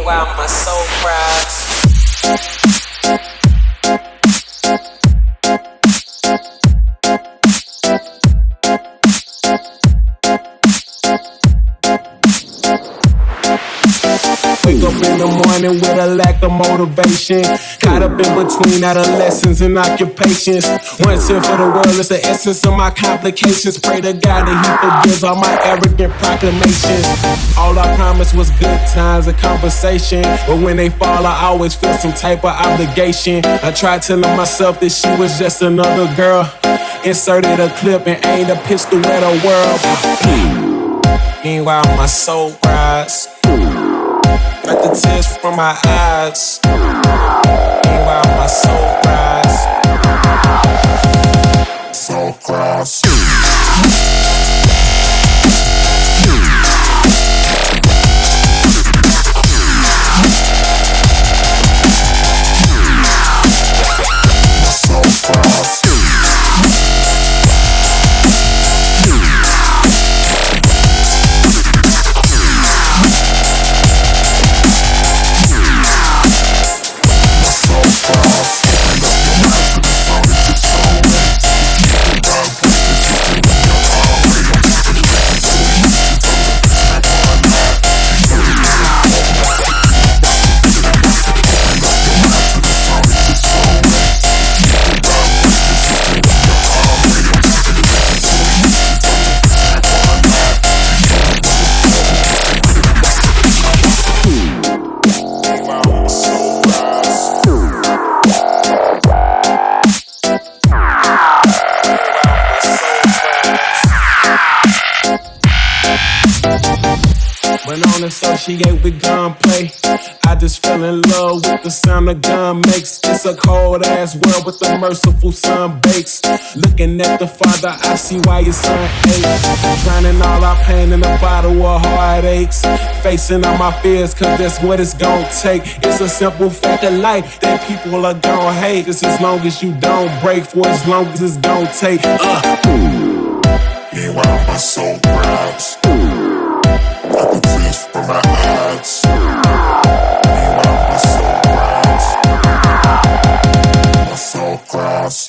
Meanwhile, my soul cries. Wake up in the morning with a lack of motivation. Caught up in between adolescence and occupations. One sin for the world is the essence of my complications. Pray to God that He forgives all my arrogant proclamations. All I promised was good times and conversation, but when they fall, I always feel some type of obligation. I tried telling myself that she was just another girl. Inserted a clip and aimed a pistol at her world. Meanwhile, my soul cries. Got the tears from my eyes. Meanwhile, my soul cries. Soul cries. Went on and associate with gunplay. I just fell in love with the sound a gun makes. It's a cold ass world with a merciful sun bakes. Looking at the Father, I see why your son aches. Drowning all our pain in a bottle of heartaches. Facing all my fears, cause that's what it's gon' take. It's a simple fact of life that people are gon' hate. Just as long as you don't break, for as long as it's gon' take. Meanwhile, my soul grabs. Got the tears from my eyes. Meanwhile, my soul grabs. My soul grabs.